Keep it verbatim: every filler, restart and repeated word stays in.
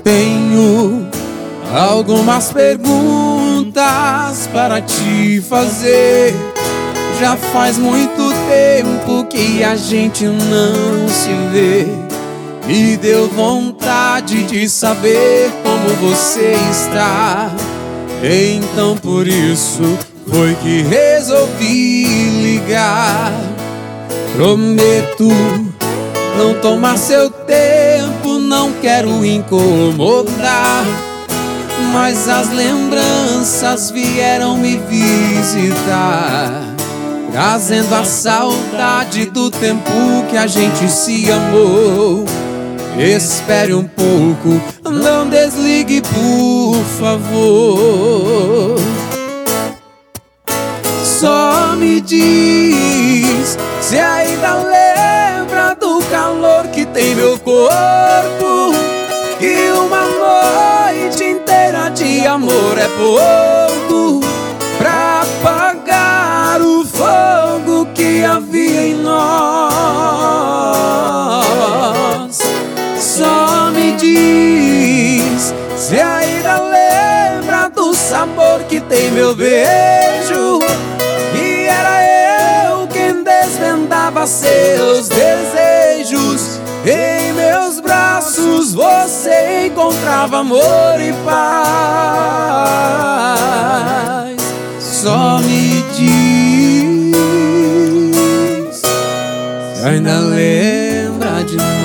Tenho algumas perguntas para te fazer. Já faz muito tempo que a gente não se vê. Me deu vontade de saber como você está. Então por isso foi que resolvi ligar. Prometo não tomar seu tempo, não quero incomodar, mas as lembranças vieram me visitar, trazendo a saudade do tempo que a gente se amou. Espere um pouco, não desligue por favor. Só me diz se ainda lembra do calor que tem meu corpo, que uma noite inteira de amor é pouco pra apagar o fogo que havia em nós. Só me diz se ainda lembra do sabor que tem meu beijo, e era eu quem desvendava seus desejos. Em meus braços você encontrava amor e paz. Só me diz se ainda lembra de mim.